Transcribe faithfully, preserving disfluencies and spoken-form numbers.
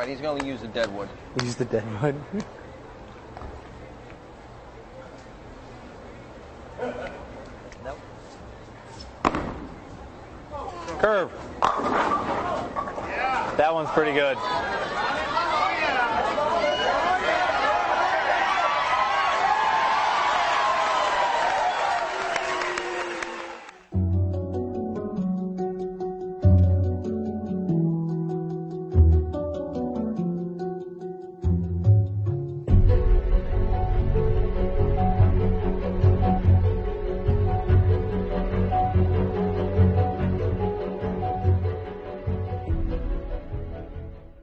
right. He's going to use the dead wood. Use the dead wood. Nope. Curve. That one's pretty good.